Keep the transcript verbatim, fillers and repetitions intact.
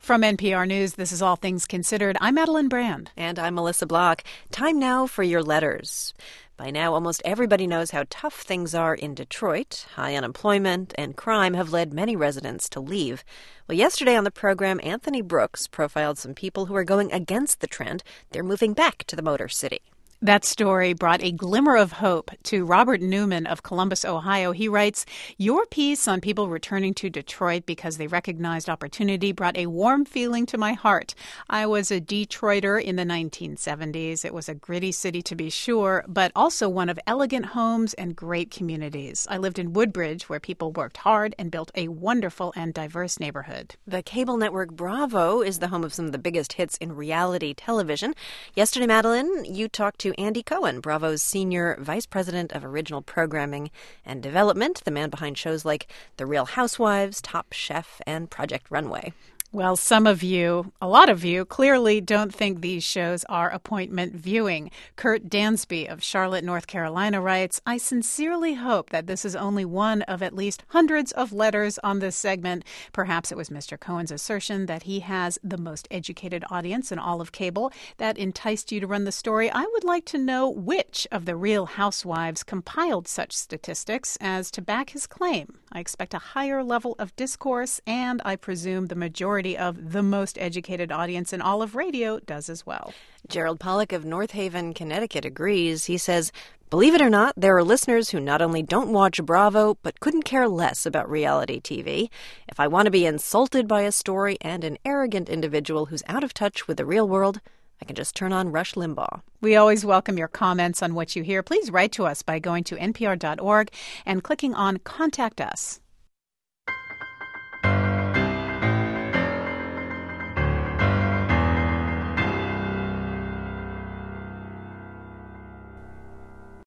From N P R News, this is All Things Considered. I'm Madeline Brand. And I'm Melissa Block. Time now for your letters. By now, almost everybody knows how tough things are in Detroit. High unemployment and crime have led many residents to leave. Well, yesterday on the program, Anthony Brooks profiled some people who are going against the trend. They're moving back to the Motor City. That story brought a glimmer of hope to Robert Newman of Columbus, Ohio. He writes, "Your piece on people returning to Detroit because they recognized opportunity brought a warm feeling to my heart. I was a Detroiter in the nineteen seventies. It was a gritty city to be sure, but also one of elegant homes and great communities. I lived in Woodbridge, where people worked hard and built a wonderful and diverse neighborhood." The cable network Bravo is the home of some of the biggest hits in reality television. Yesterday, Madeline, you talked to Andy Cohen, Bravo's Senior Vice President of Original Programming and Development, the man behind shows like The Real Housewives, Top Chef, and Project Runway. Well, some of you, a lot of you, clearly don't think these shows are appointment viewing. Kurt Dansby of Charlotte, North Carolina writes, "I sincerely hope that this is only one of at least hundreds of letters on this segment. Perhaps it was Mister Cohen's assertion that he has the most educated audience in all of cable that enticed you to run the story. I would like to know which of the Real Housewives compiled such statistics as to back his claim. I expect a higher level of discourse, and I presume the majority of the most educated audience in all of radio does as well." Gerald Pollack of North Haven, Connecticut agrees. He says, "Believe it or not, there are listeners who not only don't watch Bravo, but couldn't care less about reality T V. If I want to be insulted by a story and an arrogant individual who's out of touch with the real world, I can just turn on Rush Limbaugh." We always welcome your comments on what you hear. Please write to us by going to N P R dot org and clicking on Contact Us.